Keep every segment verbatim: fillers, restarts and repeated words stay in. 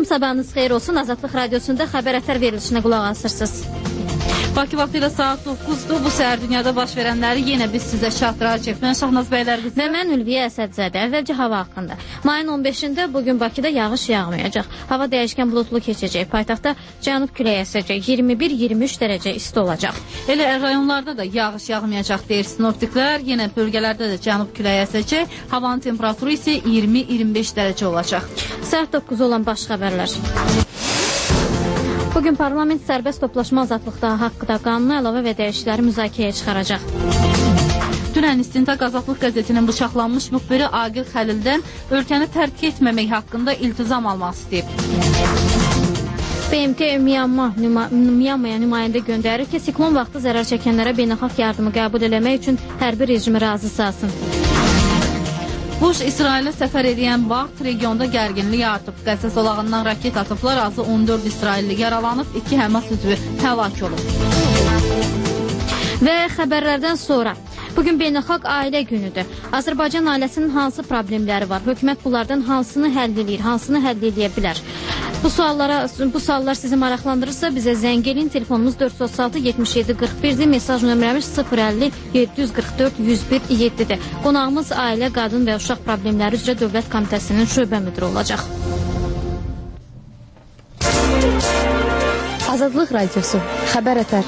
sabahınız xeyir olsun. Azadlıq Radiosunda xəbər ətər verilişinə qulaq asırsınız. Bakı vaxtı ilə saat doqquzdur. Bu səhər dünyada baş verənləri yenə biz sizə çatdıracağıq. Mən Şahnaz bəylər qızı və mən Ülviyə Əsədzadə. Əvvəlcə hava haqqında. Mayın on beşində bugün Bakıda yağış yağmayacaq. Hava dəyişkən bulutlu keçəcək. Paytaxtda cənub küləyi əsəcək. iyirmi bir iyirmi üç dərəcə isti olacaq. Elə rayonlarda da yağış yağmayacaq deyir sinoptiklər. Yenə bölgələrdə də cənub küləyi əsəcək. Havanın temperaturu isə iyirmi iyirmi beş dərəcə olacaq. Saat doqquz olan baş xəbərlər. Bugün parlament sərbəst toplaşma azadlıqda haqqında qanuna əlavə və dəyişiklikləri müzakirəyə çıxaracaq. Dünən İstintaq Azadlıq qəzetinin bıçaqlanmış müxbiri Aqil Xəlildən ölkəni tərk etməmək haqqında iltizam almaq istəyib. B M T Myanmaya nümayəndə göndərir ki, siklon vaxtı zərər çəkənlərə beynəlxalq yardımı qəbul eləmək üçün hərbi rejimi razı salsın. Bush İsrailə səfər edən vaxt regionda gərginlik artıb. Qəzza zolağından raket atıblar, azı on dörd İsrailli yaralanıb, iki Həmas üzvü həlak olub. Və xəbərlərdən sonra bugün beynəlxalq ailə günüdür. Azərbaycan ailəsinin hansı problemləri var? Hökumət bunlardan hansını həll edir, hansını həll edə bilər? Bu suallara, bu suallar sizi maraqlandırırsa bizə zəng edin. Telefonumuz dörd yüz otuz altı yetmiş yeddi qırx birdir. Mesaj nömrəmiz sıfır əlli yeddi yüz qırx dörd yüz bir yeddidir. Qonağımız ailə, qadın və uşaq problemləri üzrə Dövlət Komitəsinin şöbə müdiri olacaq. Azadlıq Radiosu, xəbər ətər.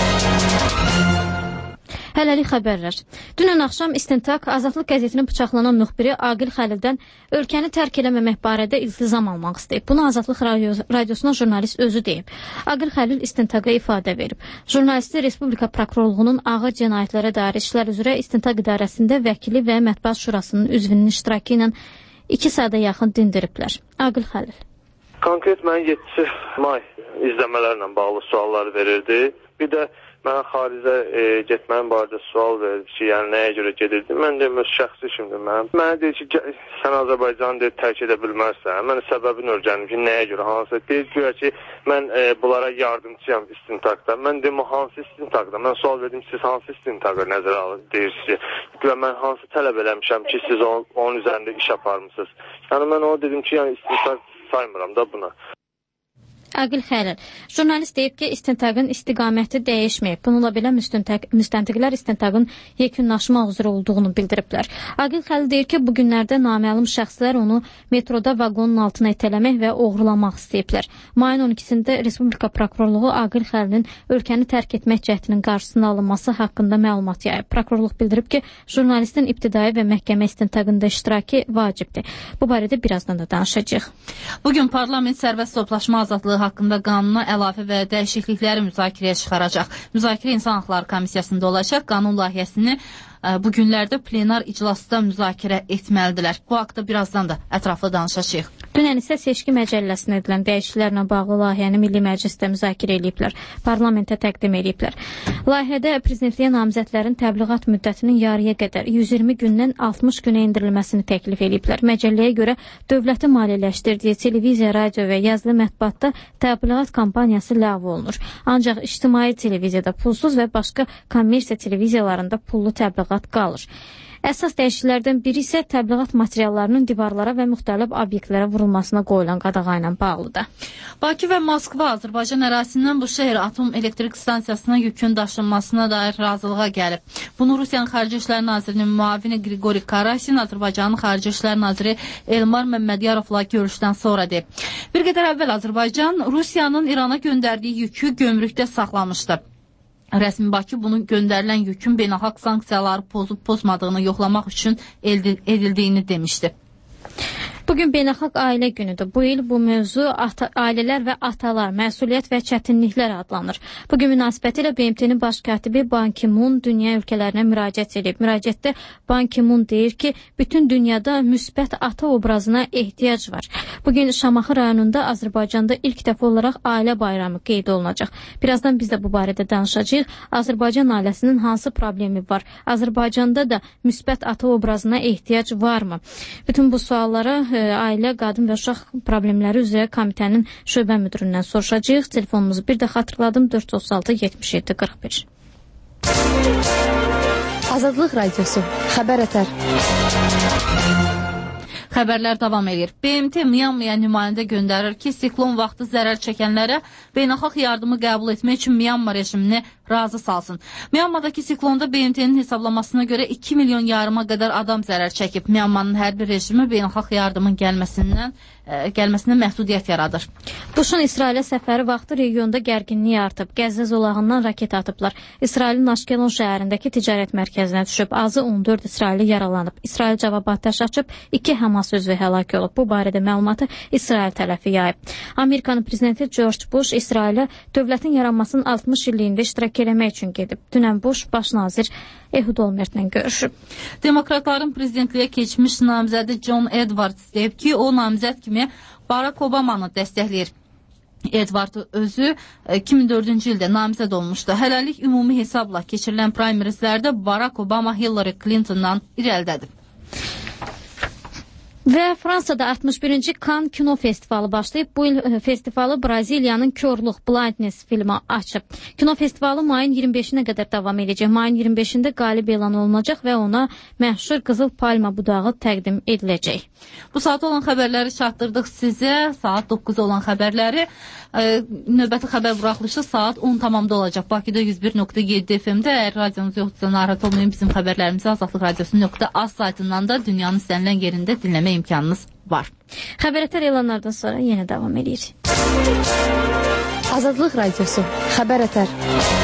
Hələlik xəbərlər. Dünən axşam İstintaq Azadlıq qəzetinin bıçaqlanan müxbiri Aqil Xəlildən ölkəni tərk eləməmək barədə iltizam almaq istəyib. Bunu Azadlıq Radiosuna jurnalist özü deyib. Aqil Xəlil İstintaqa ifadə verib. Jurnalisti Respublika Prokurorluğunun ağır cinayətlərə dair işlər üzrə İstintaq İdarəsində vəkili və Mətbuat Şurasının üzvünün iştirakı ilə iki saata yaxın dindiriblər. Aqil Xəlil. Konkret mən yeddi may izləmələrlə bağlı suallar verirdi. Bir də mənə xaricə e, getməyin barədə sual verdi ki, yəni nəyə görə gedirdim. Mən deyim, öz şəxsi işimdir mənim. Mənə deyir ki, sən Azərbaycanı deyir, tərk edə bilməzsən. Mən səbəbini öyrəndim ki, nəyə görə, hansı. Deyir güya ki, mən e, bunlara yardımçıyam istintaqda. Mən deyim, hansı istintaqda? Mən sual verdim, siz hansı istintaqı nəzərə alır, deyirsiniz. Güya mən hansı tələb eləmişəm ki, siz onun, onun üzərində iş aparmısınız. Yəni mən ona dedim ki, yəni istintaq saymıram da buna. Aqil Xəlil. Jurnalist deyib ki, istintaqın istiqaməti dəyişməyib. Bununla belə müstəntiqlər istintaqın yekunlaşmaq üzrə olduğunu bildiriblər. Aqil Xəlil deyir ki, bu günlərdə naməlum şəxslər onu metroda vaqonun altına itələmək və oğurlamaq istəyiblər. Mayın on ikisində Respublika Prokurorluğu Aqil Xəlilin ölkəni tərk etmək cəhdinin qarşısının alınması haqqında məlumat yayıb. Prokurorluq bildirib ki, jurnalistin ibtidai və məhkəmə istintaqında iştirakı vacibdir. Bu barədə birazdan da danışacağıq. Bugün parlament sərbəst toplaşma azadlığı haqqında qanuna əlavə və dəyişiklikləri müzakirəyə çıxaracaq. Müzakirə İnsan Haqları Komissiyasında olacaq. Qanun layihəsini bu günlərdə plenar iclasda müzakirə etməlidirlər. Bu haqda birazdan da ətraflı danışacağıq. Dünən isə seçki məcəlləsinə edilən dəyişikliklərlə bağlı layihəni Milli Məclisdə müzakirə ediblər. Parlamentə təqdim ediblər. Layihədə prezidentliyə namizədlərin təbliğat müddətinin yarıya qədər yüz iyirmi gündən altmış günə endirilməsini təklif ediblər. Məcəlləyə görə dövlətin maliyyələşdirdiyi televiziya, radio və yazılı mətbuatda təbliğat kampaniyası ləğv olunur. Ancaq ictimai televiziyada pulsuz və başqa kommersiya televiziyalarında pullu təbliğat qalır. Əsas dəyişikliklərdən biri isə təbliğat materiallarının divarlara və müxtəlif obyektlərə vurulmasına qoyulan qadağa ilə bağlıdır. Bakı və Moskva Azərbaycan ərazisindən bu şəhər atom elektrik stansiyasına yükün daşınmasına dair razılığa gəlib. Bunu Rusiyanın Xarici İşlər Nazirinin müavini Qriqori Karasin Azərbaycanın Xarici İşlər Naziri Elmar Məmmədiyarovla görüşdən sonra deyib. Bir qədər əvvəl Azərbaycan Rusiyanın İrana göndərdiyi yükü gömrükdə saxlamışdı. Rəsmi Bakı bunun göndərilən yükün beynəlxalq sanksiyaları pozub-pozmadığını yoxlamaq üçün edildiyini demişdi. Bugün Beynəlxalq Ailə Günüdür. Bu il bu mövzu ata, ailələr və atalar, məsuliyyət və çətinliklər adlanır. Bugün münasibətilə B M T-nin baş katibi Ban Ki-moon dünya ölkələrinə müraciət edib. Müraciətdə Ban Ki-moon deyir ki, bütün dünyada müsbət ata obrazına ehtiyac var. Bugün Şamaxı rayonunda Azərbaycanda ilk dəfə olaraq ailə bayramı qeyd olunacaq. Birazdan biz də bu barədə danışacağıq. Azərbaycan ailəsinin hansı problemi var? Azərbaycanda da müsbət ata obrazına ehtiyac varmı? Bütün bu suallara ailə, qadın və uşaq problemləri üzrə komitənin şöbə müdüründən soruşacağıq. Telefonumuzu bir də xatırladım, dörd yüz otuz altı yetmiş yeddi qırx bir. Azadlıq Radiosu, xəbər ətər. Xəbərlər davam edir. B M T Myanmaya nümayəndə göndərir ki, siklon vaxtı zərər çəkənlərə beynəlxalq yardımı qəbul etmək üçün Myanma rejimini razı salsın. Myanmadakı siklonda B M T'nin hesablamasına görə iki milyon yarıma qədər adam zərər çəkib. Myanmanın hərbi rejimi beynəlxalq yardımın gəlməsindən ə, gəlməsinə məhdudiyyət yaradır. Buşun İsrailə səfəri vaxtı regionda gərginlik artıb. Qəzza zolağından raket atıblar. İsrailin Aşkelon şəhərindəki ticarət mərkəzinə düşüb. Azı on dörd İsrailli yaralanıb. İsrail cavab atəş açıb, iki Hamas üzvü həlak olub. Bu barədə məlumatı İsrail tərəfi yayıb. Amerikanın prezidenti George Bush İsrailə dövlətin yaranmasının altmış illiyində iştirak eləmək üçün gedib. Dünən Bush baş nazir Ehud Olmertlə görüşüb. Demokratların prezidentliyə keçmiş namizədi John Edwards deyib ki, o namizəd kimi Barack Obamanı dəstəkləyir. Edward özü iki min dördüncü ildə namizəd olmuşdu. Hələlik ümumi hesabla keçirilən primarizlərdə Barack Obama Hillary Clinton'dan irəlidədir. Və Fransada altmış birinci Cannes kino festivalı başlayıb. Bu il festivalı Braziliyanın Körlük Blindness filmi açıb. Kino festivalı mayın iyirmi beşinə qədər davam edəcək. Mayın iyirmi beşində qalib elan olunacaq və ona məşhur Qızıl Palma budağı təqdim ediləcək. Bu saat olan xəbərləri çatdırdıq sizə. Saat doqquz olan xəbərləri e, növbəti xəbər buraxılışı saat on tamamda olacaq. Bakıda yüz bir nöqtə yeddi F M-də. Əgər radiyonuz yoxdursa narahat olmayın, bizim xəbərlərimizi Azadlıq Radiosu nöqtə az saytından da dünyanın istənilən yerində dinləmək imkanınız var. Xəbərətər elanlardan sonra yenə davam edir. Azadlıq Radiosu, xəbər ətər.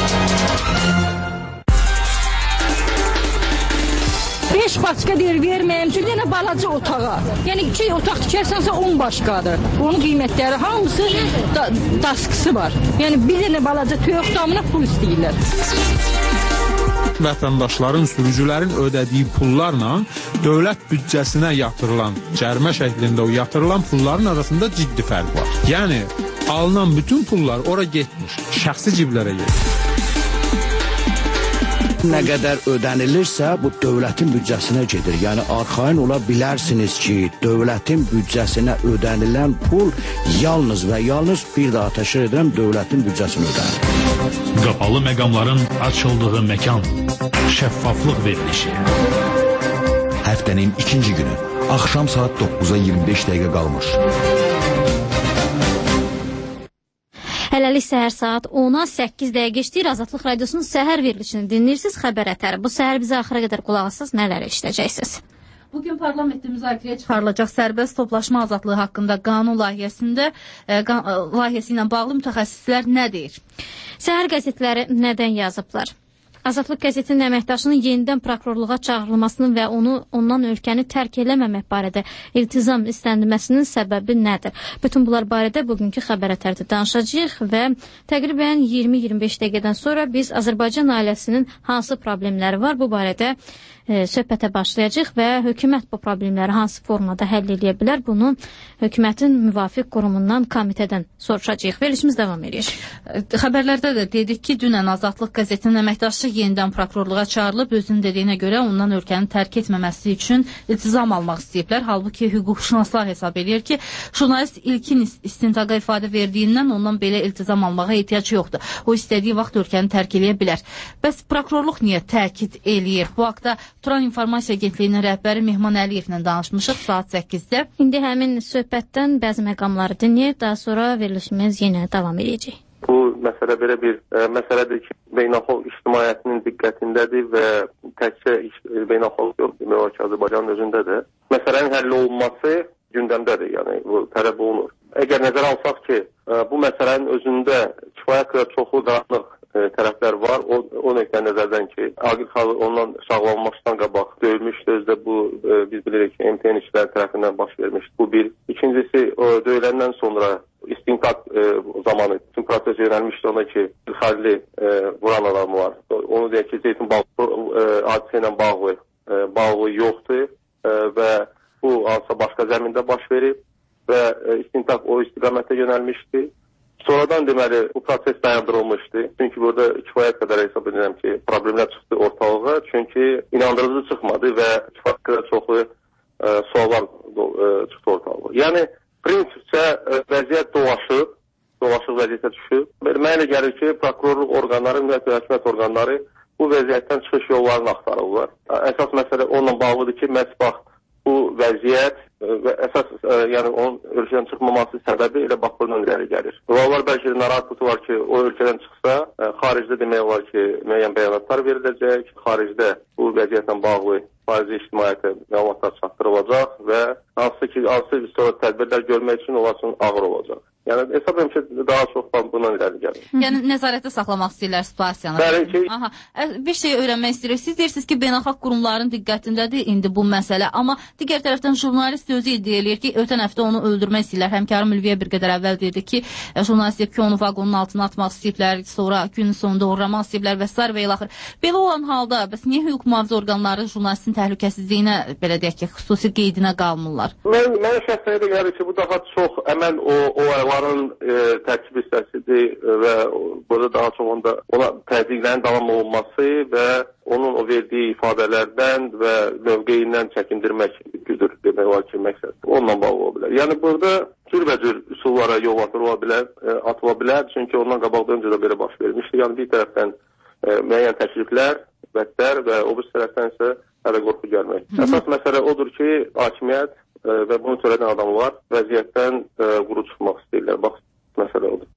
beş başqa deyir, verməyəm üçün yenə balaca otağa. Yəni iki otaq tikərsənsə on başqadır. Onun qiymətləri hamısı da, daskısı var. Yəni bir dənə balaca toyuq damına pul istəyirlər. Vətəndaşların, sürücülərin ödədiyi pullarla dövlət büdcəsinə yatırılan, cərimə şəklində o yatırılan pulların arasında ciddi fərq var. Yəni, alınan bütün pullar ora getmiş, şəxsi ciblərə getmiş. Nə qədər ödənilirsə, bu dövlətin büdcəsinə gedir. Yəni, arxayın ola bilərsiniz ki, dövlətin büdcəsinə ödənilən pul yalnız və yalnız bir daha təşkil edən dövlətin büdcəsinə ödənilir. Qapalı məqamların açıldığı məkan, şəffaflıq verilişi. Həftənin ikinci günü, axşam saat doqquza iyirmi beş dəqiqə qalmış. Hələlik səhər saat ona səkkiz dəqiqə geçdir. Azadlıq Radiosunun səhər verilişini dinləyirsiniz. Xəbər ətəri. Bu səhər bizə axıra qədər qulaq asasınız, nələr işləyəcəksiniz? Bugün parlamentdə müzakirəyə çıxarılacaq sərbəst toplaşma azadlığı haqqında qanun layihəsində e, qan, layihəsi ilə bağlı mütəxəssislər nə deyir? Səhər qəzetləri nədən yazıblar? Azadlıq qəzetinin əməkdaşının yenidən prokurorluğa çağırılmasının və onu ondan ölkəni tərk eləməmək barədə iltizam istənilməsinin səbəbi nədir? Bütün bunlar barədə bugünkü xəbər ətərdə danışacağıq və təqribən iyirmi iyirmi beş dəqiqədən sonra biz Azərbaycan ailəsinin hansı problemləri var bu barədə e, söhbətə başlayacağıq və hökumət bu problemləri hansı formada həll edə bilər? Bunu hökumətin müvafiq qurumundan, komitədən soruşacağıq. Verilişimiz davam edir. Xəbərlərdə də dedik ki, dünən Azadlıq qəzetinin əməkdaşı yenidən prokurorluğa çağırılıb, özünün dediyinə görə ondan ölkəni tərk etməməsi üçün iltizam almaq istəyiblər. Halbuki hüquqşünaslar hesab edir ki, jurnalist ilkin istintaqa ifadə verdiyindən ondan belə iltizam almağa ehtiyac yoxdur. O istədiyi vaxt ölkəni tərk eləyə bilər. Bəs prokurorluq niyə təkid eləyir? Bu haqda Turan İnformasiya Agentliyinin rəhbəri Mehman Əliyevlə danışmışıq saat səkkizdə. İndi həmin söhbətdən bəzi məqamları dinləyib, daha sonra verilişimiz yenə davam edəcək. Bu məsələ belə bir ə, məsələdir ki, beynəlxalq ictimaiyyətinin diqqətindədir və təkcə beynəlxalq yox, demək ki, Azərbaycanın özündədir. Məsələnin həll olunması gündəmdədir, yəni bu tələb olunur. Əgər nəzərə alsaq ki, ə, bu məsələnin özündə kifayət qədər çoxlu qaranlıq tərəflər var. O, o nöqtə nəzərdən ki, Aqil xalq ondan sağlanmışdan qabaq döyülmüşdü. Özdə bu e, biz bilirik ki, M T N işçiləri tərəfindən baş vermişdi. Bu bir. İkincisi, o, döyüləndən sonra istintaq e, zamanı bütün proses yönəlmişdi ona ki, xərli e, vuran adam var. Onu deyək ki, Zeytin bağlı, e, hadisə ilə bağlı, e, bağlı yoxdur e, və bu hansısa başqa zəmində baş verib və e, istintaq o istiqamətə yönəlmişdi. Sonradan deməli bu proses dayandırılmışdı. Çünki burada kifayət qədər hesab edirəm ki, problemlər çıxdı ortalığa. Çünki inandırıcı çıxmadı və kifayət qədər çoxlu e, suallar e, çıxdı ortalığa. Yəni prinsipcə e, vəziyyət dolaşıb, dolaşıq vəziyyətə düşüb. Mənə gəlir ki, prokurorluq orqanları, ümumiyyətlə hökumət orqanları bu vəziyyətdən çıxış yollarını axtarırlar. Əsas məsələ onunla bağlıdır ki, məhz bax bu vəziyyət və əsas ə, yəni onun ölkədən çıxmaması səbəbi elə bax bundan irəli gəlir. Onlar bəlkə narahatlığı var ki, o ölkədən çıxsa, ə, xaricdə demək olar ki, müəyyən bəyanatlar veriləcək, xaricdə bu vəziyyətlə bağlı faizi ictimaiyyətə məlumatlar çatdırılacaq və hansı ki, hansı sonra tədbirlər görmək üçün onlar üçün ağır olacaq. Yəni hesab edirəm ki, daha çox bundan irəli gəlir. Yəni nəzarətdə saxlamaq istəyirlər situasiyanı. Bəli ki. Aha, bir şey öyrənmək istəyirik. Siz deyirsiniz ki, beynəlxalq qurumların diqqətindədir indi bu məsələ, amma digər tərəfdən jurnalist özü iddia eləyir ki, ötən həftə onu öldürmək istəyirlər. Həmkarım Ülviyə bir qədər əvvəl dedi ki, jurnalist deyib ki, onu vaqonun altına atmaq istəyiblər, sonra gün sonunda uğramaq istəyiblər və s. və ilaxır. Belə olan halda, bəs niyə hüquq mühafizə orqanları jurnalistin təhlükəsizliyinə, belə deyək ki, xüsusi qeydinə qalmırlar? Mən, mən şəxsən elə gəlir ki, bu daha çox əmən o, o ayların e, tərkib hissəsidir və burada daha çox onda ona təzyiqlərin davam olunması və onun o verdiyi ifadələrdən və mövqeyindən çəkindirmək güdür demək olar ki, məqsəd. Onunla bağlı ola bilər. Yəni burada cürbəcür üsullara yol atıla bilər, e, atıla bilər, çünki ondan qabaqda öncə də belə baş vermişdi. Yəni bir tərəfdən e, müəyyən təkliflər, vətlər və o bir tərəfdən isə hələ qorxu gəlmək. Əsas məsələ odur ki, hakimiyyət e, və bunu törədən adamlar vəziyyətdən e, quru çıxmaq istəyirlər. Bax, məsələ odur.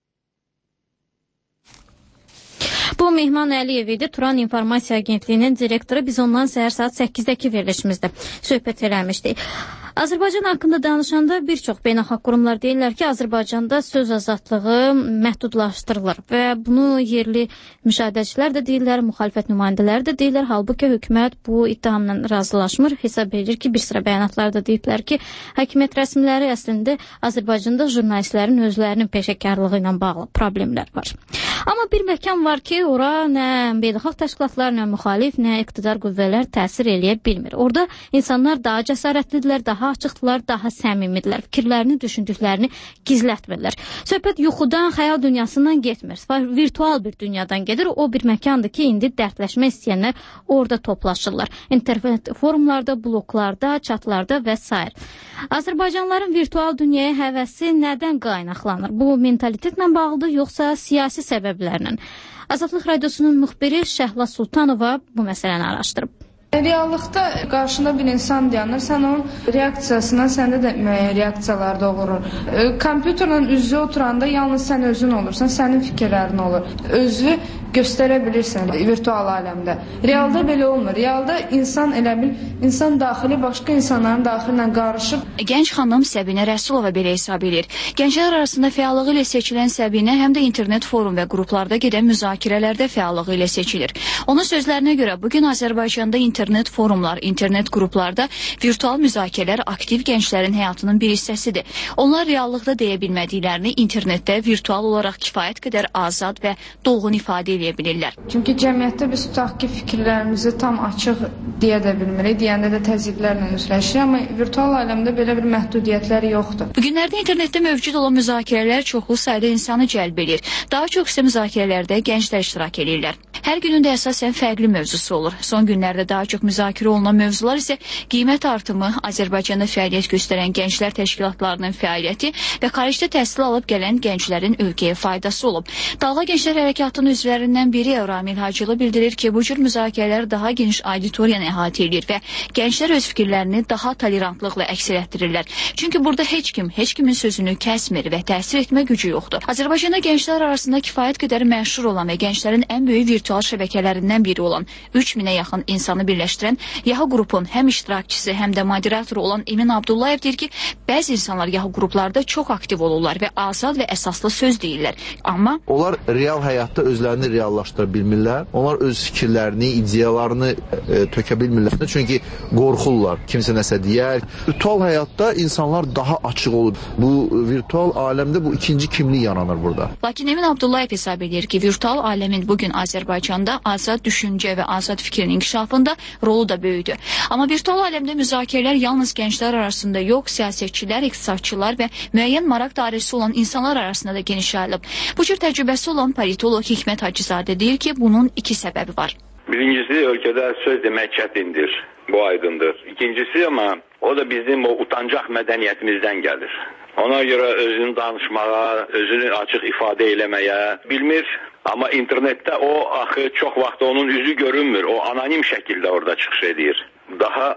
Bu Mehman Əliyev idi, Turan İnformasiya Agentliyinin direktoru. Biz ondan səhər saat səkkizdə verilişimizdə söhbət eləmişdik. Azərbaycan haqqında danışanda bir çox beynəlxalq qurumlar deyirlər ki, Azərbaycanda söz azadlığı məhdudlaşdırılır və bunu yerli müşahidəçilər də deyirlər, müxalifət nümayəndələri də deyirlər. Halbuki hökumət bu iddiamla razılaşmır. Hesab edir ki, bir sıra bəyanatlarda deyiblər ki, hakimiyyət rəsmiləri əslində Azərbaycanda jurnalistlərin özlərinin peşəkarlığı ilə bağlı problemlər var. Amma bir məkan var ki, ora nə beynəlxalq təşkilatlar, nə müxalif, nə iqtidar qüvvələr təsir eləyə bilmir. Orada insanlar daha cəsarətlidirlər, daha açıqdırlar, daha səmimidirlər. Fikirlərini, düşündüklərini gizlətmirlər. Söhbət yuxudan, xəyal dünyasından getmir. Virtual bir dünyadan gedir. O bir məkandır ki, indi dərdləşmək istəyənlər orada toplaşırlar. İnternet forumlarda, bloklarda, çatlarda və s. Azərbaycanlıların virtual dünyaya həvəsi nədən qaynaqlanır? Bu mentalitetlə bağlıdır, yoxsa siyasi səbəblərlə? Azadlıq Radiosunun müxbiri Şəhla Sultanova bu məsələni araşdırıb. Reallıqda qarşında bir insan dayanır, sən onun reaksiyasından səndə də müəyyən reaksiyalar doğurur. Kompüterlə üz-üzə oturanda yalnız sən özün olursan, sənin fikirlərin olur. Özü göstərə bilirsən virtual aləmdə. Realda belə olmur. Realda insan elə bil, insan daxili başqa insanların daxili ilə qarışıb. Gənc xanım Səbinə Rəsulova belə hesab edir. Gənclər arasında fəallığı ilə seçilən Səbinə həm də internet forum və qruplarda gedən müzakirələrdə fəallığı ilə seçilir. Onun sözlərinə görə bugün Azərbaycanda internet forumlar, internet qruplarda virtual müzakirələr aktiv gənclərin həyatının bir hissəsidir. Onlar reallıqda deyə bilmədiklərini internetdə virtual olaraq kifayət qədər azad və dolğun ifadə edə bilirlər. Çünki cəmiyyətdə biz tutaq ki, fikirlərimizi tam açıq deyə də bilmirik, deyəndə də təzyiqlərlə üzləşirik, amma virtual aləmdə belə bir məhdudiyyətlər yoxdur. Bugünlərdə internetdə mövcud olan müzakirələr çoxlu sayda insanı cəlb edir. Daha çox isə müzakirələrdə gənclər iştirak edirlər. Hər günün də əsasən fərqli mövzusu olur. Son günlərdə daha çox müzakirə olunan mövzular isə qiymət artımı, Azərbaycanda fəaliyyət göstərən gənclər təşkilatlarının fəaliyyəti və xaricdə təhsil alıb gələn gənclərin ölkəyə faydası olub. Dalğa Gənclər Hərəkatının üzvlərindən biri Ramil Hacılı bildirir ki, bu cür müzakirələr daha geniş auditoriyanı əhatə edir və gənclər öz fikirlərini daha tolerantlıqla əks etdirirlər. Çünki burada heç kim, heç kimin sözünü kəsmir və təsir etmə gücü yoxdur. Azərbaycanda gənclər arasında kifayət qədər məşhur olan və gənclərin ən böyük virtual şəbəkələrindən biri olan üç minə yaxın insanı birləşdirən Yahoo qrupun həm iştirakçısı, həm də moderatoru olan Emin Abdullayev deyir ki, bəzi insanlar Yahoo qruplarda çox aktiv olurlar və azad və əsaslı söz deyirlər. Amma onlar real həyatda özlərini reallaşdıra bilmirlər. Onlar öz fikirlərini, ideyalarını e, tökə bilmirlər. Çünki qorxurlar. Kimsə nəsə deyər. Virtual həyatda insanlar daha açıq olur. Bu virtual aləmdə bu ikinci kimlik yaranır burada. Lakin Emin Abdullayev hesab edir ki, virtual aləmin bugün Azərbaycanda azad düşüncə və azad fikrin inkişafında rolu da böyüdür. Amma virtual aləmdə müzakirələr yalnız gənclər arasında yox, siyasətçilər, iqtisadçılar və müəyyən maraq dairəsi olan insanlar arasında da geniş yayılıb. Bu cür təcrübəsi olan politolog Hikmət Hacızadə deyir ki, bunun iki səbəbi var. Birincisi, ölkədə söz demək çətindir. Bu aydındır. İkincisi, amma o da bizim o utancaq mədəniyyətimizdən gəlir. Ona görə özünü danışmağa, özünü açıq ifadə eləməyə bilmir. Amma internetdə o axı çox vaxt onun üzü görünmür. O anonim şəkildə orada çıxış edir. Daha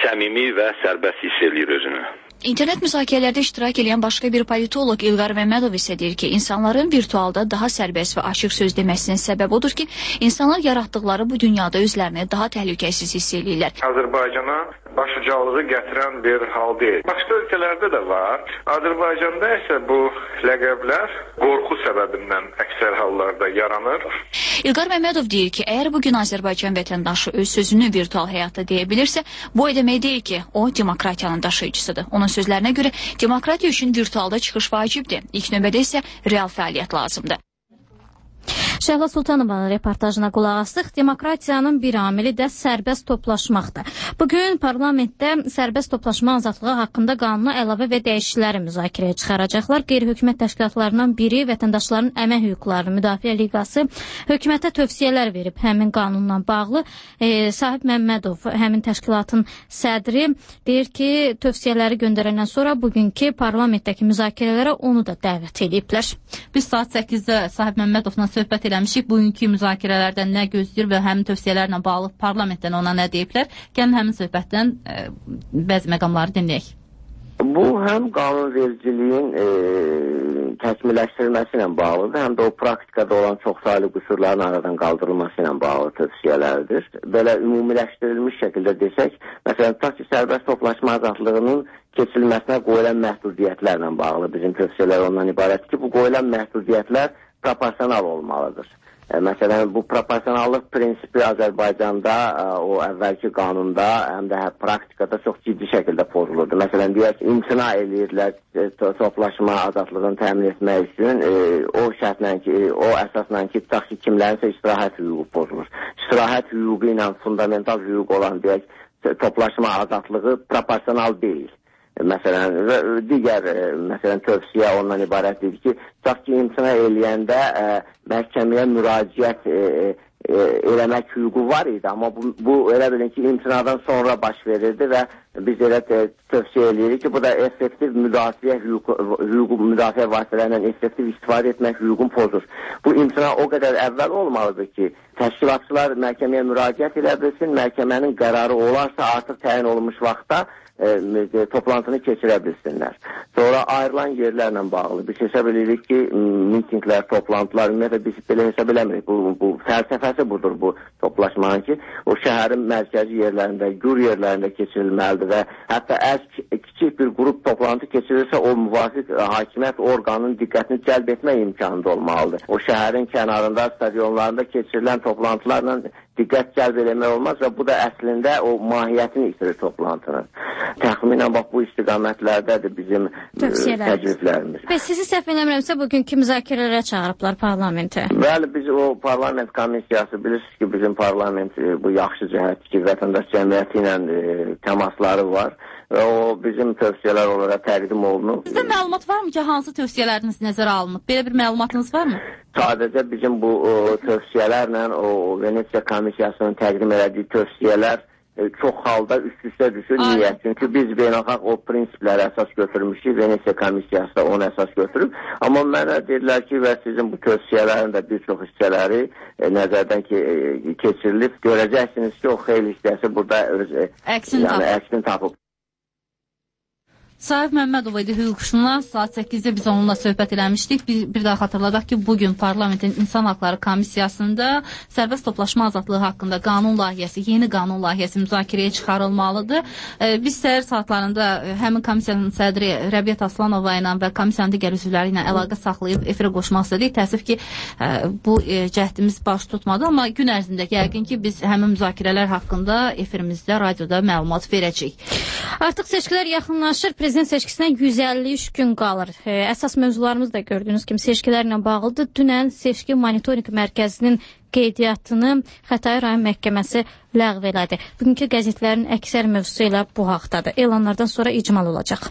səmimi və sərbəst hiss eləyir özünü. İnternet müzakirələrdə iştirak edən başqa bir politoloq İlqar Məmmədov isə deyir ki, insanların virtualda daha sərbəst və açıq söz deməsinin səbəbi odur ki, insanlar yaratdıqları bu dünyada özlərini daha təhlükəsiz hiss eləyirlər. Azərbaycana başucalığı gətirən bir hal deyil. Başqa ölkələrdə də var. Azərbaycanda isə bu ləqəblər qorxu səbəbindən əksər hallarda yaranır. İlqar Məmmədov deyir ki, əgər bugün Azərbaycan vətəndaşı öz sözünü virtual həyatda deyə bilirsə, bu o demək deyil ki, o demokratiyanın daşıyıcısıdır. Onun sözlərinə görə demokratiya üçün virtualda çıxış vacibdir. İlk növbədə isə real fəaliyyət lazımdır. Şəhla Sultanovanın reportajına qulaq asdıq. Demokratiyanın bir amili də sərbəst toplaşmaqdır. Bugün parlamentdə sərbəst toplaşma azadlığı haqqında qanuna əlavə və dəyişiklikləri müzakirəyə çıxaracaqlar. Qeyri-hökumət təşkilatlarından biri Vətəndaşların Əmək Hüquqlarını Müdafiə Liqası hökumətə tövsiyələr verib. Həmin qanunla bağlı e, Sahib Məmmədov, həmin təşkilatın sədri, deyir ki, tövsiyələri göndərəndən sonra bugünkü parlamentdəki müzakirələrə onu da dəvət ediblər. Biz saat səkkizdə Sahib Məmmədovla söhbət eləmişik. Bugünkü müzakirələrdən nə gözləyir və həmin tövsiyələrlə bağlı parlamentdən ona nə deyiblər? Gəlin həmin söhbətdən e, bəzi məqamları dinləyək. Bu həm qanunvericiliyin e, təkmilləşdirilməsi ilə bağlıdır, həm də o praktikada olan çoxsaylı qüsurların aradan qaldırılması ilə bağlı tövsiyələrdir. Belə ümumiləşdirilmiş şəkildə desək, məsələn, tutaq ki, sərbəst toplaşma azadlığının keçirilməsinə qoyulan məhdudiyyətlərlə bağlı bizim tövsiyələr ondan ibarət ki, bu qoyulan məhdudiyyətlər proporsional olmalıdır. E, məsələn, bu proporsionallıq prinsipi Azərbaycanda e, o əvvəlki qanunda həm də praktikada çox ciddi şəkildə pozulurdu. Məsələn, deyək, imtina eləyirlər e, toplaşma azadlığını təmin etmək üçün e, o şərtlə ki, o əsasla ki, tutaq ki, kimlərinsə istirahət hüququ pozulur. İstirahət hüququ ilə fundamental hüquq olan, deyək, toplaşma azadlığı proporsional deyil. Məsələn, digər məsələn, tövsiyə ondan ibarətdir ki, tutaq ki, imtina eləyəndə ə, məhkəməyə müraciət ə, ə, eləmək hüququ var idi, amma bu, bu elə bilin ki, imtinadan sonra baş verirdi və biz elə tövsiyə eləyirik ki, bu da effektiv müdafiə hüququ, hüququ müdafiə vasitələrindən effektiv istifadə etmək hüququnu pozur. Bu imtina o qədər əvvəl olmalıdır ki, təşkilatçılar məhkəməyə müraciət elə bilsin, məhkəmənin qərarı olarsa artıq təyin olunmuş vaxtda E, toplantını keçirə bilsinlər. Sonra ayrılan yerlərlə bağlı biz hesab edirik ki, mitinglər, toplantılar, ümumiyyətlə biz belə hesab eləmirik. Bu, bu fəlsəfəsi budur bu toplaşmanın ki, o şəhərin mərkəzi yerlərində, gür yerlərində keçirilməlidir və hətta əgər kiçik bir qrup toplantı keçirirsə, o müvafiq hakimiyyət orqanının diqqətini cəlb etmək imkanı da olmalıdır. O şəhərin kənarında, stadionlarında keçirilən toplantılarla diqqət cəlb eləmək olmaz və bu da əslində o mahiyyətini itirir toplantının. Təxminən bax bu istiqamətlərdədir bizim təkliflərimiz. Və sizi səhv eləmirəmsə bugünkü müzakirələrə çağırıblar parlamentə. Bəli, biz o parlament komissiyası bilirsiniz ki, bizim parlament bu yaxşı cəhət ki, vətəndaş cəmiyyəti ilə e, təmasları var və o bizim tövsiyələr olaraq təqdim olunub. Sizdə məlumat varmı ki, hansı tövsiyələriniz nəzərə alınıb? Belə bir məlumatınız varmı? Sadəcə bizim bu o, tövsiyələrlə o Venesiya komissiyasının təqdim elədiyi tövsiyələr e, çox halda üst-üstə düşür. Aynen. Niyə? Çünki biz beynəlxalq o prinsipləri əsas götürmüşük. Venesiya komissiyası da onu əsas götürüb. Amma mənə dedilər ki, və sizin bu tövsiyələrin də bir çox hissələri e, nəzərdən ki, e, keçirilib. Görəcəksiniz ki, o xeyli hissəsi burada öz e, əksini yəni, tapıb. Əksini tapıb. Sahib Məmmədov idi hüquqşünas. Saat səkkizdə biz onunla söhbət eləmişdik. Bir, bir daha xatırladaq ki, bugün parlamentin İnsan Haqları Komissiyasında sərbəst toplaşma azadlığı haqqında qanun layihəsi, yeni qanun layihəsi müzakirəyə çıxarılmalıdır. E, biz səhər saatlarında həmin komissiyanın sədri Rəbiyyət Aslanova ilə və komissiyanın digər üzvləri ilə əlaqə saxlayıb efirə qoşmaq istədik. Təəssüf ki, e, bu e, cəhdimiz baş tutmadı, amma gün ərzində yəqin ki, biz həmin müzakirələr haqqında efirimizdə, radioda məlumat verəcəyik. Artıq seçkilər yaxınlaşır. Prezident seçkisinə yüz əlli üç gün qalır. Əsas mövzularımız da gördüyünüz kimi seçkilərlə bağlıdır. Dünən Seçki Monitorinq Mərkəzinin qeydiyyatını Xətai rayon məhkəməsi ləğv elədi. Bugünkü qəzetlərin əksər mövzusu ilə bu haqdadır. Elanlardan sonra icmal olacaq.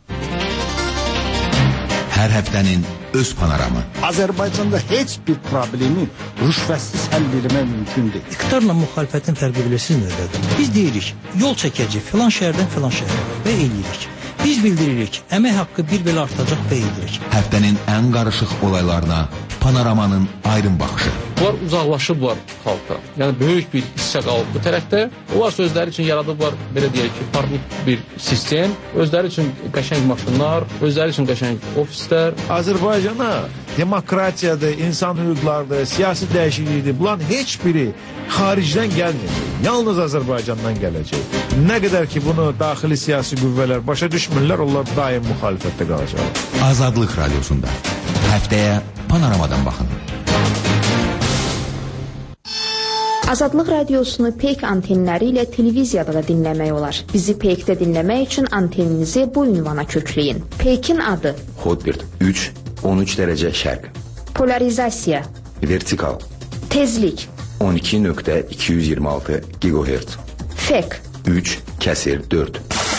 Hər həftənin öz panoramı. Azərbaycanda heç bir problemi rüşvətsiz həll etmək mümkün deyil. İqtidarla müxalifətin fərqi bilirsiniz nədir? Biz deyirik, yol çəkəcək filan şəhərdən filan şəhərə və eləyirik. Biz bildiririk, əmək haqqı bir belə artacaq və eləyirik. Həftənin ən qarışıq olaylarına Panoramanın ayrım baxışı. Bunlar uzaqlaşıblar xalqdan. Yəni böyük bir hissə qalıb bu tərəfdə. Onlar özləri üçün yaradıblar, belə deyək ki, parlaq bir sistem, özləri üçün qəşəng maşınlar, özləri üçün qəşəng ofislər. Azərbaycana demokratiyadır, insan hüquqlarıdır, siyasi dəyişiklikdir. Bunların heç biri xaricdən gəlmir. Yalnız Azərbaycandan gələcək. Nə qədər ki bunu daxili siyasi qüvvələr başa düşmürlər, onlar daim müxalifətdə qalacaq. Azadlıq Radiosunda həftəyə Panoramadan baxın. Azadlıq Radiosunu Peyk antenləri ilə televiziyada da dinləmək olar. Bizi Peykdə dinləmək üçün anteninizi bu ünvana kökləyin. Peykin adı: Hotbird üç on üç dərəcə şərq. Polarizasiya: Vertikal. Tezlik: on iki nöqtə iki yüz iyirmi altı gigahertz. Fek: üç kəsir dörd.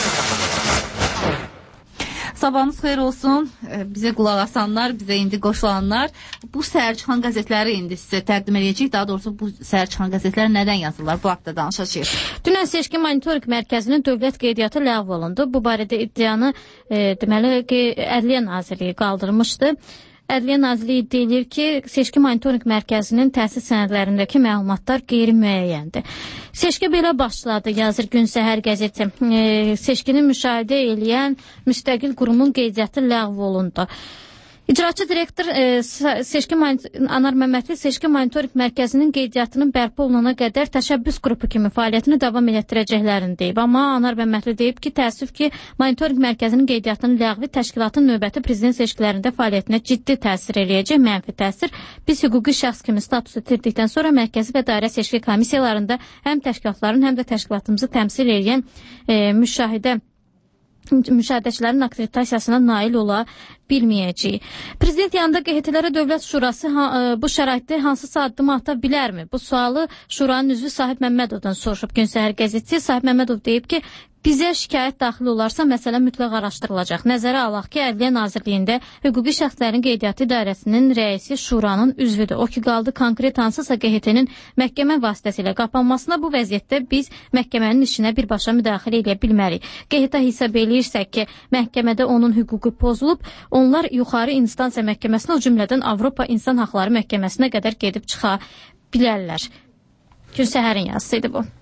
Sabahınız xeyir olsun. Bizə qulaq asanlar, bizə indi qoşulanlar. Bu səhər çıxan qəzetləri indi sizə təqdim edəcəyik. Daha doğrusu bu səhər çıxan qəzetlər nədən yazırlar? Bu haqda danışacağıq. Dünən Seçki Monitorinq Mərkəzinin dövlət qeydiyyatı ləğv olundu. Bu barədə iddianı e, deməli ki, Ədliyyə Nazirliyi qaldırmışdı. Ədliyyə Nazirliyi iddia edir ki, Seçki Monitorinq Mərkəzinin təhsil sənədlərindəki məlumatlar qeyri-müəyyəndir. Seçki belə başladı, yazır Gün Səhər qəzeti. E, seçkini müşahidə eləyən müstəqil qurumun qeydiyyatı ləğv olundu. İcraçı direktor e, Seçki Anar Məmmədli Seçki Monitorinq Mərkəzinin qeydiyyatının bərpa olunana qədər təşəbbüs qrupu kimi fəaliyyətini davam etdirəcəklərini deyib. Amma Anar Məmmədli deyib ki, təəssüf ki, Monitorinq Mərkəzinin qeydiyyatının ləğvi təşkilatın növbəti prezident seçkilərində fəaliyyətinə ciddi təsir eləyəcək, mənfi təsir. Biz hüquqi şəxs kimi status itirdikdən sonra mərkəzi və dairə seçki komissiyalarında həm təşkilatların, həm də təşkilatımızı təmsil edən e, müşahidə müşahidəçilərin akkreditasiyasına nail ola bilməyəcəyik. Prezident yanında Q H T-lərə Dövlət Şurası ha, bu şəraitdə hansısa addımı ata bilərmi? Bu sualı Şuranın üzvü Sahib Məmmədovdan soruşub Gün Səhər qəzeti. Sahib Məmmədov deyib ki, bizə şikayət daxil olarsa məsələ mütləq araşdırılacaq. Nəzərə alaq ki, Ədliyyə Nazirliyində hüquqi şəxslərin qeydiyyatı idarəsinin rəisi Şuranın üzvüdür. O ki, qaldı konkret hansısa Q H T-nin məhkəmə vasitəsilə qapanmasına, bu vəziyyətdə biz məhkəmənin işinə birbaşa müdaxilə edə bilmərik. Q H T hesab eləyirsək ki, məhkəmədə onun hüququ pozulub, onlar yuxarı instansiya məhkəməsinə, o cümlədən Avropa İnsan Haqları Məhkəməsinə qədər gedib çıxa bilərlər. Gün Səhərin yazısıydı bu.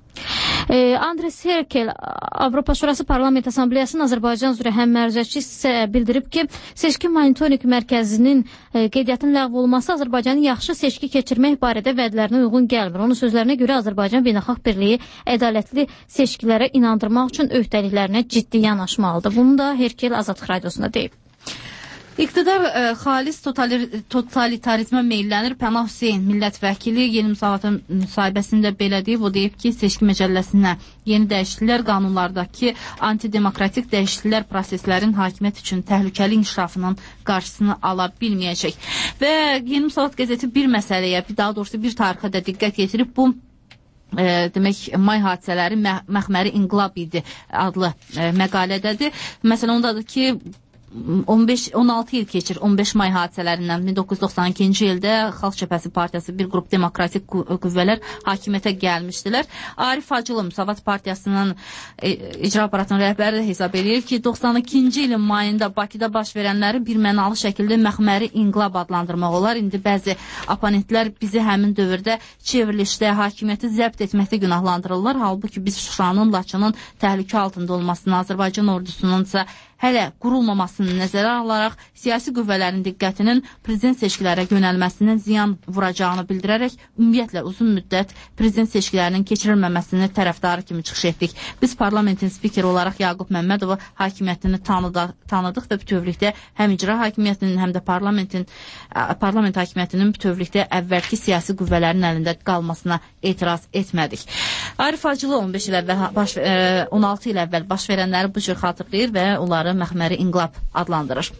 Ee, Andres Herkel, Avropa Şurası Parlament Asambleyasının Azərbaycan üzrə həmmərcəçi isə bildirib ki, Seçki Monitorinq Mərkəzinin e, qeydiyyatının ləğv olması Azərbaycanın yaxşı seçki keçirmək barədə vədlərinə uyğun gəlmir. Onun sözlərinə görə Azərbaycan Beynəlxalq Birliyi ədalətli seçkilərə inandırmaq üçün öhdəliklərinə ciddi yanaşmalıdır. Bunu da Herkel Azadlıq Radiosunda deyib. İqtidar e, xalis totalitarizmə meylənir. Pənah Hüseyn millət vəkili Yeni Müsavatın müsahibəsində belə deyib. O deyib ki, seçki məcəlləsinə yeni dəyişikliklər, qanunlardakı antidemokratik dəyişikliklər proseslərin hakimiyyət üçün təhlükəli inkişafının qarşısını ala bilməyəcək. Və Yeni Müsavat qəzeti bir məsələyə, daha doğrusu bir tarixə də diqqət yetirib. Bu E, demək, may hadisələri məh məxməri inqilab idi adlı e, məqalədədir. Məsələn, ondadır ki, on beş on altı il keçir on beş may hadisələrindən. min doqquz yüz doxsan ikinci ildə Xalq Cəbhəsi Partiyası bir qrup demokratik qüvvələr hakimiyyətə gəlmişdilər. Arif Hacılı Müsavat Partiyasının e, icra aparatının rəhbəri hesab edir ki, doxsan ikinci ilin mayında Bakıda baş verənləri bir mənalı şəkildə məxməri inqilab adlandırmaq olar. İndi bəzi oponentlər bizi həmin dövrdə çevrilişdə hakimiyyəti zəbt etməkdə günahlandırırlar. Halbuki biz Şuşanın, Laçının təhlükə altında olmasını, Azərbaycan ordusunun isə hələ qurulmamasını nəzərə alaraq siyasi qüvvələrin diqqətinin prezident seçkilərə yönəlməsinin ziyan vuracağını bildirərək ümumiyyətlə uzun müddət prezident seçkilərinin keçirilməməsini tərəfdarı kimi çıxış etdik. Biz parlamentin spikeri olaraq Yaqub Məmmədovu hakimiyyətini tanıdıq, tanıdıq və bütövlükdə həm icra hakimiyyətinin, həm də parlamentin parlament hakimiyyətinin bütövlükdə əvvəlki siyasi qüvvələrin əlində qalmasına etiraz etmədik. Arif Hacılı on beş il əvvəl baş, e, on altı il əvvəl baş verənləri bu cür xatırlayır və onları məxməri inqilab adlandırır.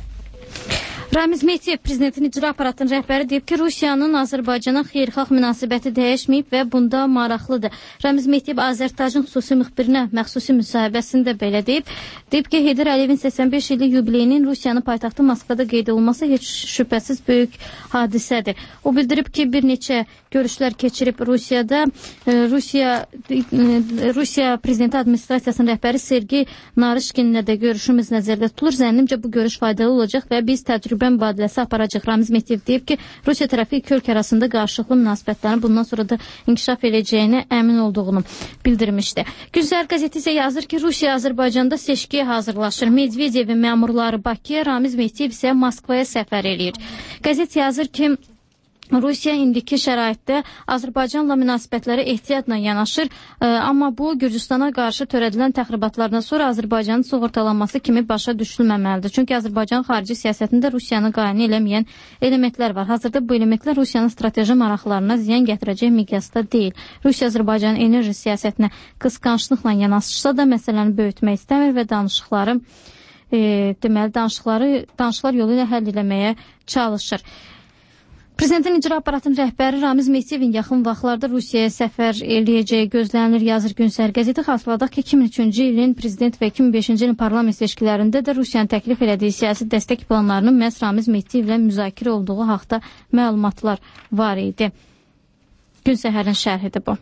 Ramiz Mehdiyev prezidentin icra aparatının rəhbəri deyib ki, Rusiyanın Azərbaycana xeyirxalq münasibəti dəyişməyib və bunda maraqlıdır. Ramiz Mehdiyev Azərtacın xüsusi müxbirinə məxsusi müsahibəsində belə deyib. Deyib ki, Heydər Əliyevin səksən beş illik yubileyinin Rusiyanın paytaxtı Moskvada qeyd olunması heç şübhəsiz böyük hadisədir. O bildirib ki, bir neçə görüşlər keçirib Rusiyada. Rusiya Rusiya prezidenti administrasiyasının rəhbəri Sergey Narışkinlə də görüşümüz nəzərdə tutulur. Zənnimcə bu görüş faydalı olacaq və biz təcrübə təcrübə mübadiləsi aparacaq. Ramiz Mehdiyev deyib ki, Rusiya tərəfi iki ölkə arasında qarşılıqlı münasibətlərin bundan sonra da inkişaf edəcəyinə əmin olduğunu bildirmişdi. Gün-Səhər qəzeti isə yazır ki, Rusiya Azərbaycanda seçkiyə hazırlaşır. Medvedevin məmurları Bakıya, Ramiz Mehdiyev isə Moskvaya səfər eləyir. Qəzet yazır ki, Rusiya indiki şəraitdə Azərbaycanla münasibətlərə ehtiyatla yanaşır, amma bu Gürcüstana qarşı törədilən təxribatlardan sonra Azərbaycanın sığortalanması kimi başa düşülməməlidir. Çünki Azərbaycan xarici siyasətində Rusiyanı qane eləməyən elementlər var. Hazırda bu elementlər Rusiyanın strateji maraqlarına ziyan gətirəcək miqyasda deyil. Rusiya Azərbaycanın enerji siyasətinə qısqanclıqla yanaşırsa da məsələni böyütmək istəmir və danışıqları e, deməli danışıqları danışıqlar yolu ilə həll etməyə çalışır. Prezidentin icra aparatının rəhbəri Ramiz Mehdiyevin yaxın vaxtlarda Rusiyaya səfər eləyəcəyi gözlənilir, yazır Gün-Səhər qəzeti. Xatırladaq ki, iki min üçüncü ilin prezident və iki min beşinci ilin parlament seçkilərində də Rusiyanın təklif elədiyi siyasi dəstək planlarının məhz Ramiz Mehdiyevlə müzakirə olduğu haqda məlumatlar var idi. Gün-Səhərin şərhidir bu.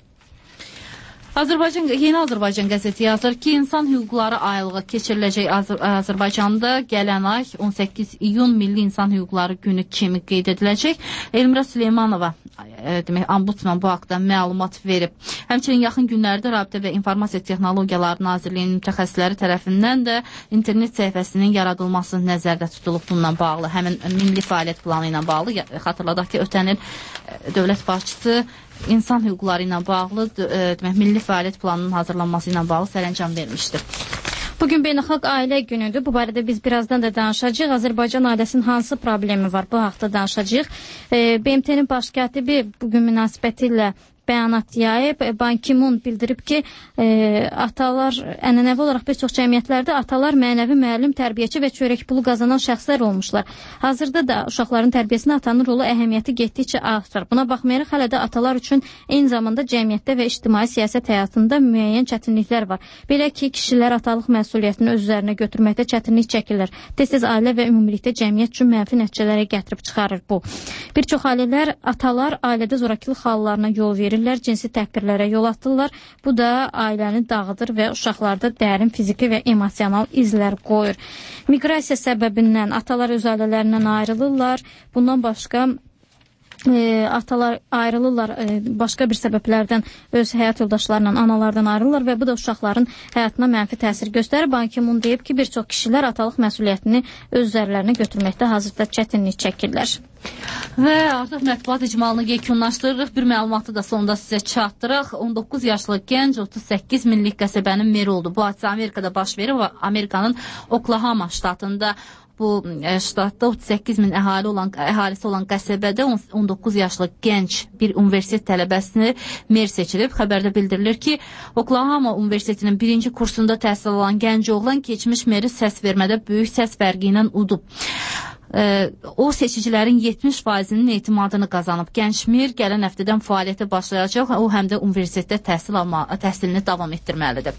Azərbaycan, Yeni Azərbaycan qəzeti yazır ki, insan hüquqları aylığı keçiriləcək Azər Azərbaycanda gələn ay on səkkiz iyun Milli İnsan Hüquqları Günü kimi qeyd ediləcək. Elmira Süleymanova, e, demək, ombudsman bu haqda məlumat verib. Həmçinin yaxın günlərdə Rabitə və İnformasiya Texnologiyaları Nazirliyinin mütəxəssisləri tərəfindən də internet səhifəsinin yaradılması nəzərdə tutulub bununla bağlı. Həmin milli fəaliyyət planı ilə bağlı. Xatırladaq ki, ötən il dövlət başçısı İnsan hüquqları ilə bağlı e, demək, milli fəaliyyət planının hazırlanması ilə bağlı sərəncam vermişdir. Bugün Beynəlxalq Ailə Günüdür. Bu barədə biz birazdan da danışacağıq. Azərbaycan ailəsinin hansı problemi var? Bu haqda danışacağıq. E, B M T-nin baş katibi bugün münasibəti ilə bəyanat yayıb. Ban Ki-moon bildirib ki, e, atalar, ənənəvi olaraq bir çox cəmiyyətlərdə atalar mənəvi müəllim, tərbiyəçi və çörək pulu qazanan şəxslər olmuşlar. Hazırda da uşaqların tərbiyəsində atanın rolu əhəmiyyəti getdikcə artır. Buna baxmayaraq hələ də atalar üçün eyni zamanda cəmiyyətdə və ictimai siyasət həyatında müəyyən çətinliklər var. Belə ki, kişilər atalıq məsuliyyətini öz üzərinə götürməkdə çətinlik çəkirlər. Tez-tez ailə və ümumilikdə cəmiyyət üçün mənfi nəticələrə gətirib çıxarır bu. Bir çox ailələr, atalar ailədə zorakılıq hallarına yol verir. Cinsi təhqirlərə yol atırlar. Bu da ailəni dağıdır və uşaqlarda dərin fiziki və emosional izlər qoyur. Miqrasiya səbəbindən atalar öz ailələrindən ayrılırlar. Bundan başqa E, atalar ayrılırlar, e, başqa bir səbəblərdən öz həyat yoldaşlarından, analardan ayrılırlar və bu da uşaqların həyatına mənfi təsir göstərir. Ban Ki-moon deyib ki, bir çox kişilər atalıq məsuliyyətini öz üzərlərinə götürməkdə hazırda çətinlik çəkirlər. Və artıq mətbuat icmalını yekunlaşdırırıq. Bir məlumatı da sonunda sizə çatdırıq. on doqquz yaşlı gənc otuz səkkiz minlik qəsəbənin meri oldu. Bu hadisə Amerikada baş verir və Amerikanın Oklahoma ştatında. Bu ştatda otuz səkkiz min əhali olan, əhalisi olan qəsəbədə on doqquz yaşlı gənc bir universitet tələbəsini mer seçilib. Xəbərdə bildirilir ki, Oklahoma Universitetinin birinci kursunda təhsil alan gənc oğlan keçmiş meri səs vermədə böyük səs fərqi ilə udub. Ee, o seçicilərin yetmiş faizinin etimadını qazanıb. Gənc mer gələn həftədən fəaliyyətə başlayacaq. O həm də universitetdə təhsil alma, təhsilini davam etdirməlidir.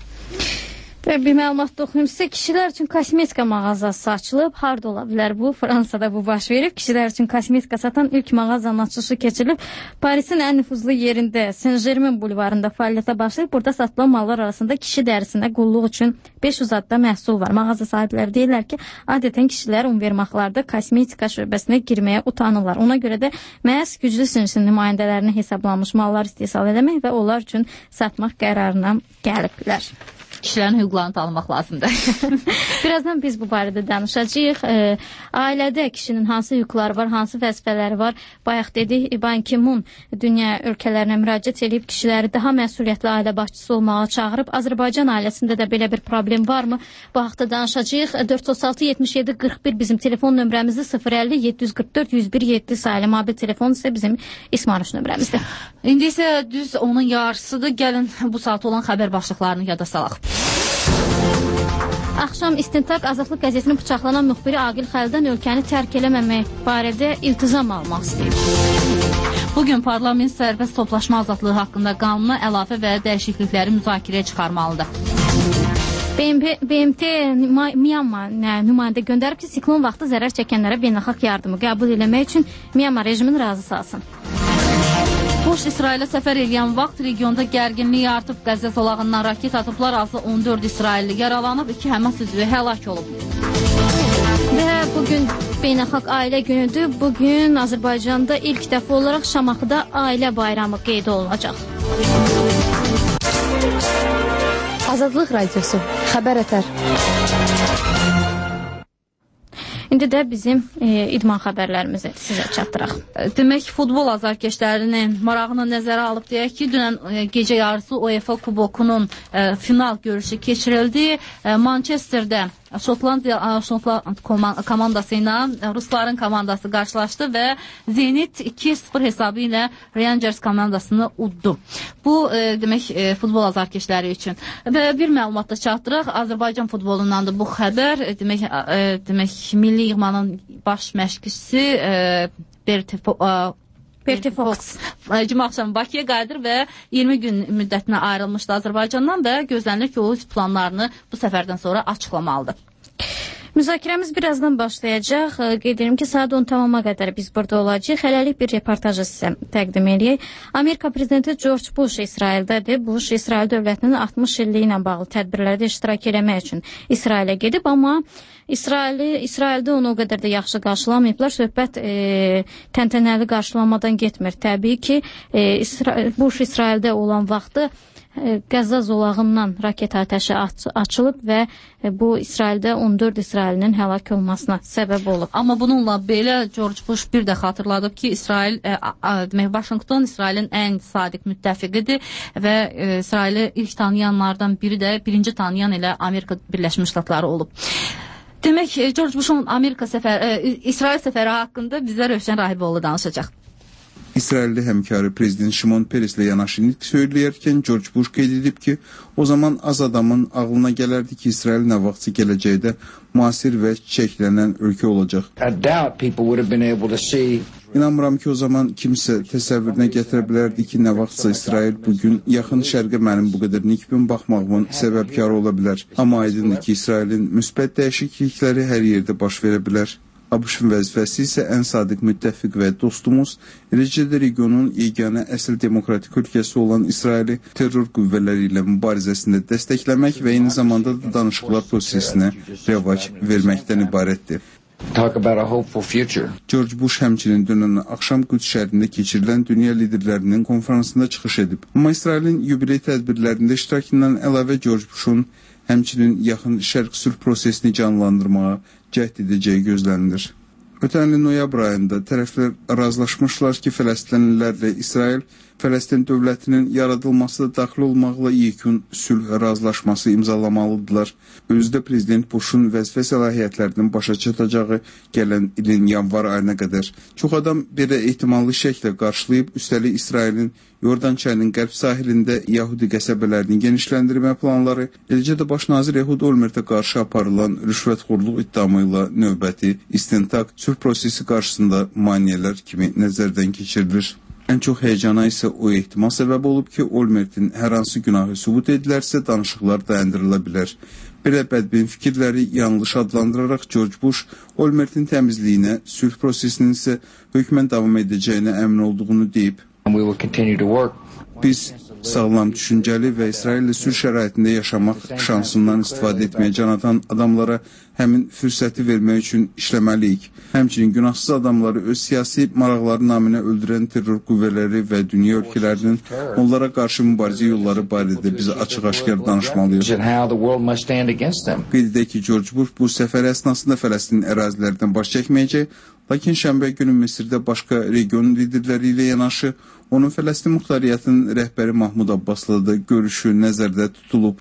Və bir məlumat da oxuyum sizə. Kişilər üçün kosmetika mağazası açılıb. Harda ola bilər bu? Fransada bu baş verib. Kişilər üçün kosmetika satan ilk mağazanın açılışı keçirilib. Parisin ən nüfuzlu yerində Saint-Germain bulvarında fəaliyyətə başlayıb. Burada satılan mallar arasında kişi dərisində qulluq üçün beş yüz adda məhsul var. Mağaza sahibləri deyirlər ki, adətən kişilər univermaqlarda kosmetika şöbəsinə girməyə utanırlar. Ona görə də məhz güclü sinsin nümayəndələrinə hesablanmış mallar istehsal etmək və onlar üçün satmaq qərarına gəliblər. Kişilərin hüquqlarını tanımaq lazımdır. Birazdan biz bu barədə danışacağıq. E, ailədə kişinin hansı hüquqları var, hansı vəzifələri var? Bayaq dedik, Ban Ki-moon dünya ölkələrinə müraciət edib kişiləri daha məsuliyyətli ailə başçısı olmağa çağırıb. Azərbaycan ailəsində də belə bir problem varmı? Bu haqda danışacağıq. dörd yüz altı yetmiş yeddi qırx bir bizim telefon nömrəmizdir. sıfır əlli yeddi yüz qırx dörd yüz bir yeddi sayılı mobil telefon isə bizim İsmanuş nömrəmizdir. İndi isə düz onun yarısıdır. Gəlin bu saat olan xəbər başlıqlarını yada salaq. Axşam İstintaq Azadlıq qəzetinin bıçaqlanan müxbiri Aqil Xəlildən ölkəni tərk eləməmək barədə iltizam almaq istəyir. Bugün parlament sərbəst toplaşma azadlığı haqqında qanuna əlavə və dəyişiklikləri müzakirəyə çıxarmalıdır. B M T Myanmar nümayəndə göndərib ki, siklon vaxtı zərər çəkənlərə beynəlxalq yardımı qəbul eləmək üçün Myanmar rejimini razı salsın. Bush İsrailə səfər edən vaxt regionda gərginlik artıb, Qəzza zolağından raket atıblar, azı on dörd İsrailli yaralanıb, iki Həmas üzvü həlak olub. Və bugün B Beynəlxalq Ailə Günüdür. Bugün Azərbaycanda ilk dəfə olaraq Şamaxıda ailə bayramı qeyd olunacaq. Azadlıq Radiosu, xəbər ətər. İndi də bizim e, idman xəbərlərimizi sizə çatdıraq. Demək, futbol azarkeşlərinin marağını nəzərə alıb deyək ki, dünən e, gecə yarısı UEFA Kubokunun e, final görüşü keçirildi. E, Manchesterdə Şotlandiya Şotland komandası ilə Rusların komandası qarşılaşdı və Zenit iki sıfır hesabı ilə Rangers komandasını uddu. Bu, e, demək, e, futbol azarkeşləri üçün. Və bir məlumat da çatdıraq. Azərbaycan futbolundan da bu xəbər, e, demək, e, demək, milli yığmanın baş məşqçisi e, Berti Berti Fox cümə axşamı Bakıya qayıdır və iyirmi gün müddətinə ayrılmışdı Azərbaycandan və gözlənilir ki, o planlarını bu səfərdən sonra açıqlamalıdır. Müzakirəmiz birazdan başlayacaq. Qeyd edirəm ki, saat on tamama qədər biz burada olacağıq. Hələlik bir reportajı sizə təqdim edək. Amerika prezidenti George Bush İsraildədir. Bush İsrail dövlətinin altmış illiyi ilə bağlı tədbirlərdə iştirak etmək üçün İsrailə gedib, amma İsraili, İsraildə onu o qədər də yaxşı qarşılamayıblar. Söhbət e, təntənəli qarşılamadan getmir. Təbii ki, e, İsra Bush İsraildə olan vaxtı Qəzza zolağından raket atəşi aç açılıb və bu İsraildə on dörd İsrailinin həlak olmasına səbəb olub. Amma bununla belə George Bush bir də xatırladıb ki, İsrail, e, demək, Vaşinqton İsrailin ən sadiq müttəfiqidir və e, İsraili ilk tanıyanlardan biri də birinci tanıyan elə Amerika Birləşmiş Ştatları olub. Demək, George Bush'un Amerika səfəri, e, İsrail səfəri haqqında bizə Rövşən Rahiboğlu danışacaq. İsrailli həmkarı prezident Şimon Pereslə yanaşı nitq söyləyərkən George Bush qeyd edib ki, o zaman az adamın ağlına gələrdi ki, İsrail nə vaxtsa gələcəkdə müasir və çiçəklənən ölkə olacaq. İnanmıram ki, o zaman kimsə təsəvvürünə gətirə bilərdi ki, nə vaxtsa İsrail bugün yaxın şərqə mənim bu qədər nikbin baxmağımın səbəbkarı ola bilər. Amma aydındır ki, İsrailin müsbət dəyişiklikləri hər yerdə baş verə bilər. ABŞ-ın vəzifəsi isə ən sadiq müttəfiq və dostumuz, eləcə də regionun yeganə əsl demokratik ölkəsi olan İsraili terror qüvvələri ilə mübarizəsində dəstəkləmək və eyni zamanda da danışıqlar prosesinə rəvac verməkdən ibarətdir. George Bush həmçinin dünən axşam Qüds şəhərində keçirilən dünya liderlərinin konferansında çıxış edib. Amma İsrailin yubiley tədbirlərində iştirakından əlavə George Bush'un həmçinin yaxın şərq sülh prosesini canlandırmağa cəhd edəcəyi gözlənilir. Ötən ilin noyabr ayında tərəflər razılaşmışlar ki, Fələstinlilərlə İsrail Fələstin dövlətinin yaradılması da daxil olmaqla yekun sülh razılaşması imzalamalıdırlar. Özü də prezident Bush'un vəzifə səlahiyyətlərinin başa çatacağı gələn ilin yanvar ayına qədər. Çox adam belə ehtimallı şəklə qarşılayıb, üstəlik İsrailin Yordan çayının qərb sahilində Yahudi qəsəbələrini genişləndirmə planları, eləcə də baş nazir Ehud Olmertə qarşı aparılan rüşvətxorluq iddiamı ilə növbəti istintaq sülh prosesi qarşısında maneələr kimi nəzərdən keçirilir. Ən çox həyəcana isə o ehtimal səbəb olub ki, Olmertin hər hansı günahı sübut edilərsə danışıqlar dayandırıla bilər. Belə bədbin fikirləri yanlış adlandıraraq George Bush Olmertin təmizliyinə, sülh prosesinin isə hökmən davam edəcəyinə əmin olduğunu deyib. Biz sağlam, düşüncəli və İsraillə sülh şəraitində yaşamaq şansından istifadə etməyə can atan adamlara həmin fürsəti vermək üçün işləməliyik. Həmçinin günahsız adamları öz siyasi maraqları naminə öldürən terror qüvvələri və dünya ölkələrinin onlara qarşı mübarizə yolları barədə bizə açıq-aşkar danışmalıyıq. Qeyd edək ki, George Bush bu səfər əsnasında Fələstin ərazilərdən baş çəkməyəcək, lakin şənbə günü Misirdə başqa region liderləri ilə yanaşı onun Fələstin Muxtariyyətinin rəhbəri Mahmud Abbasla da görüşü nəzərdə tutulub.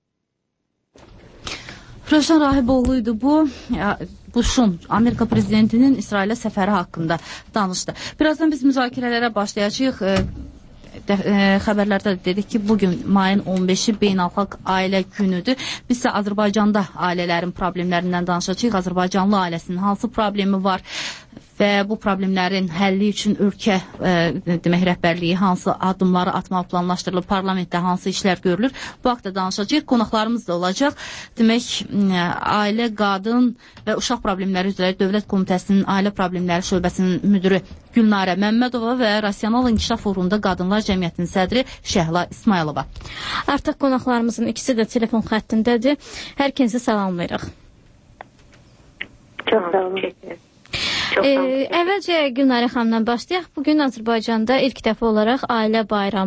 Rövşən Rahiboğlu idi bu. Bush'un, Amerika prezidentinin İsrailə səfəri haqqında danışdı. Birazdan biz müzakirələrə başlayacağıq. Də, e, xəbərlərdə dedik ki, bugün mayın on beşi Beynəlxalq Ailə Günüdür. Biz isə Azərbaycanda ailələrin problemlərindən danışacağıq. Azərbaycanlı ailəsinin hansı problemi var və bu problemlərin həlli üçün ölkə e, demək rəhbərliyi hansı addımları atmaq planlaşdırılır, parlamentdə hansı işlər görülür. Bu haqda danışacağıq. Qonaqlarımız da olacaq. Demək, e, ailə, qadın və uşaq problemləri üzrə Dövlət Komitəsinin Ailə Problemləri şöbəsinin müdürü Gülnarə Məmmədova və Rasional İnkişaf Forumunda Qadınlar Cəmiyyətinin sədri Şəhla İsmailova. Artıq qonaqlarımızın ikisi də telefon xəttindədir. Hər kəsi salamlayırıq. Çox sağ olun. Ee, əvvəlcə Gülnarə xanımdan başlayaq. Bugün Azərbaycanda ilk dəfə olaraq ailə bayramı